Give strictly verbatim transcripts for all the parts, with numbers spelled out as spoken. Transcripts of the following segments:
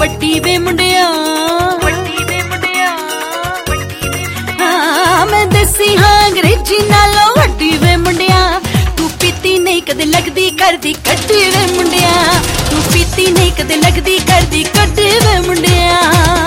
वड्डी वे मुंडिया हाँ मैं देसी हाँ अंग्रेजी नालों वड्डी वे मुंडिया तू पीती नहीं कदे लगदी करदी कड्डी वे मुंडिया तू पीती नहीं कदे लगदी करदी कड्डी वे मुंडिया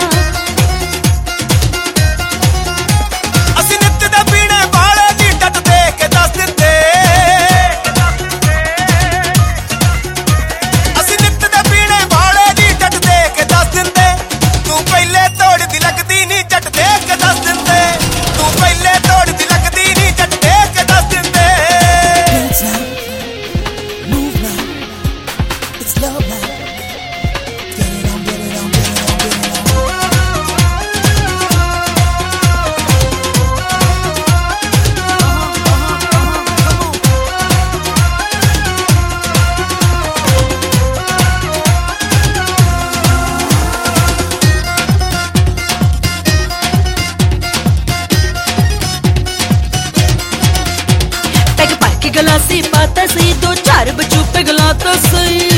गलासी पाता सही दो चार बच्चों पे गलाता सही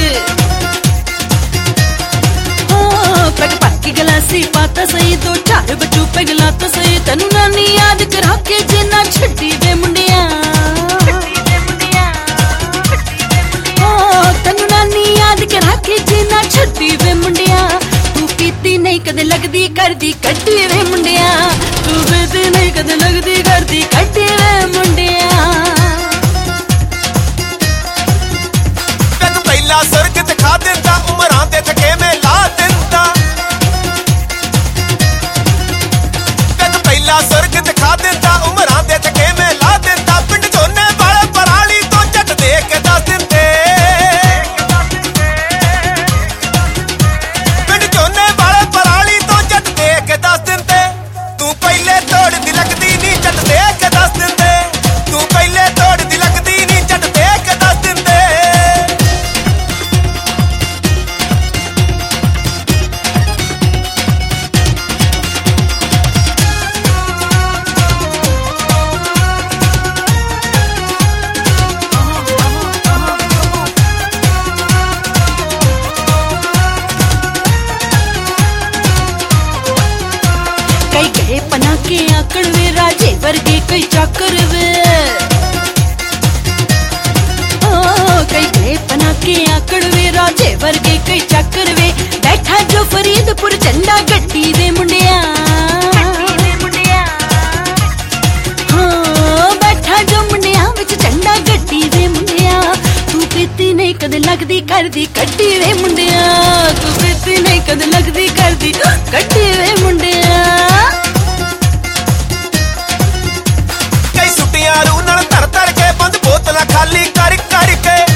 हाँ पग पग गलासी पाता सही दो चार बच्चों पे गलाता सही तनु नानी याद करा के जिना छड्डी वे मुंडिया हाँ तनु नानी याद करा के जिना छड्डी वे मुंडिया तू पीती नहीं कदे लगदी करदी कड्डी वे मुंडिया तू पीती नहीं कदे लगदी करदी कड्डी वे मुंडिया स्वर्ग दिखा दिंदा उमरां दे थके में ला दिंदा कद पहला स्वर्ग दिखा दिंदा उमरां दे थके में ला दिंदा पिंड जोने वाले पराली तो जट दे के दस दिंदे पिंड जोने वाले पराली तो जट दे के दस दिंदे तू पहले तोड़ दी लगदी नी जट दे के दस दिंदे तू पहले तोड़ दी लगदी नी जट दे के दस दिंदे पना के आकड़ वे राजे वर्गे कई चाकर वे कई गए पना के आकड़ वे राजे वर्गे कई चाकर वे बैठा जो फरीदपुर झंडा गड्डी वे मुंडिया हाँ बैठा जो मुंडिया विच झंडा गड्डी वे मुंडिया तू पीती नहीं कदे लगदी करदी कड्डी वे मुंडिया तू पीती नहीं कदे लगदी करदी कड्डी वे मुंडिया रू नाल धर धर के बंद बोतल खाली कर कर के